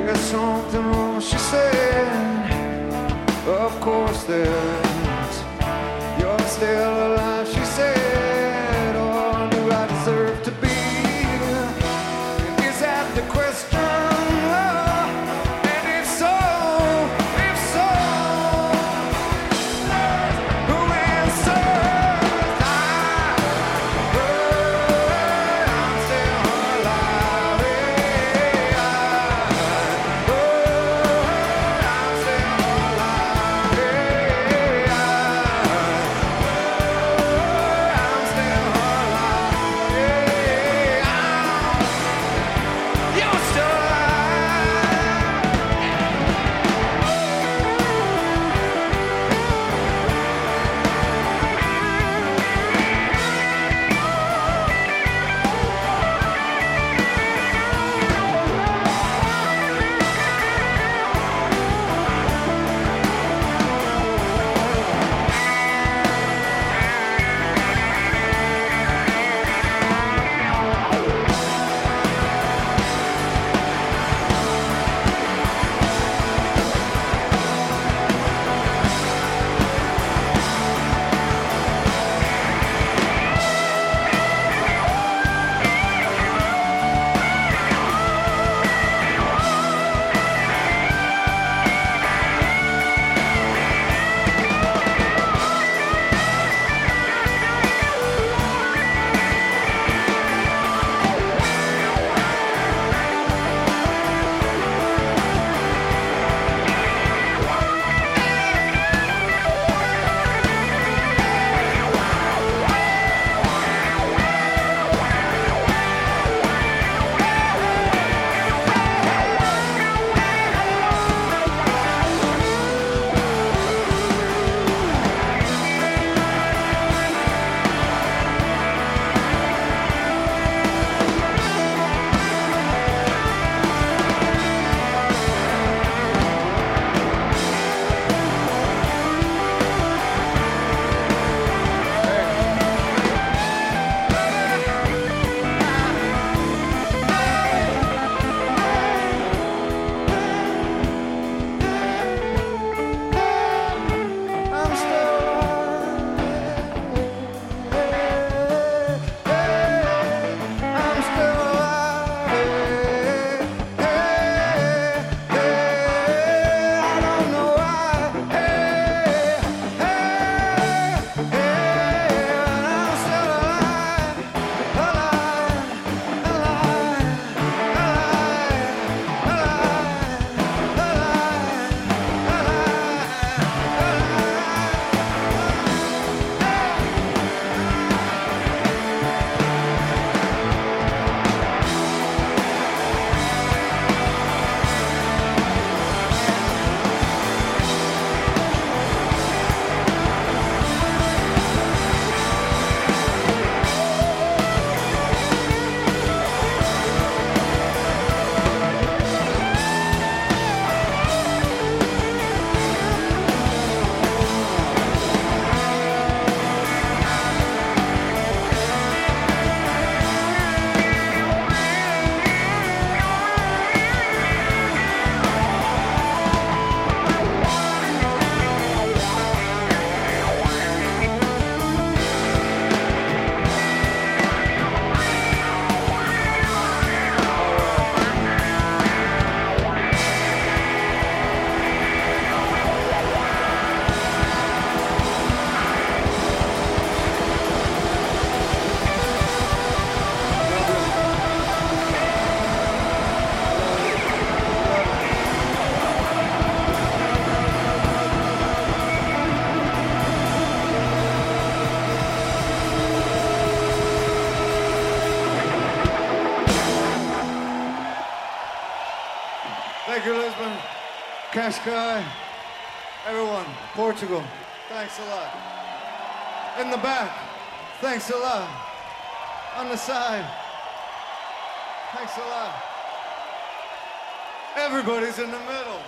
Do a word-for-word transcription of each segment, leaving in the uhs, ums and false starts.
There's something wrong, she said. Of course there is. You're still alive, she said. Oh, do I deserve to be? Is that the question? Oh, and if so, if so, who answers? I, oh, I'm still alive. Yeah, I, oh, I'm still alive. Yeah, I, I'm still alive. Yeah, you're still alive. I'm still alive. I'm still alive. I don't know why. I'm still alive, alive, alive, thank you, Lisbon, Cascais, everyone, Portugal, thanks a lot. In the back, thanks a lot. On the side, thanks a lot. Everybody's in the middle.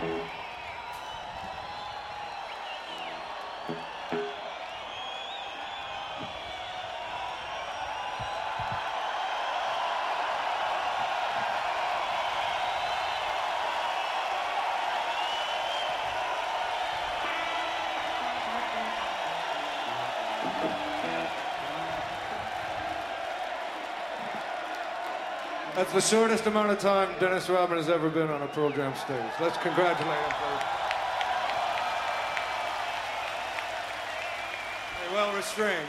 That's the shortest amount of time Dennis Rodman has ever been on a Pearl Jam stage. Let's congratulate him, please. Hey, well restrained.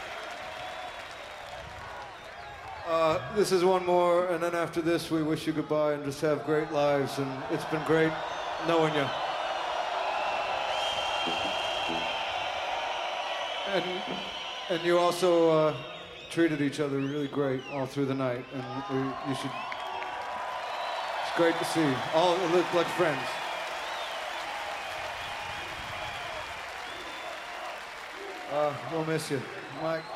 Uh, this is one more, and then after this, we wish you goodbye and just have great lives. And it's been great knowing you. And and you also uh, treated each other really great all through the night, and we, you should. It's great to see. All look like friends. Uh, we'll miss you, Mike.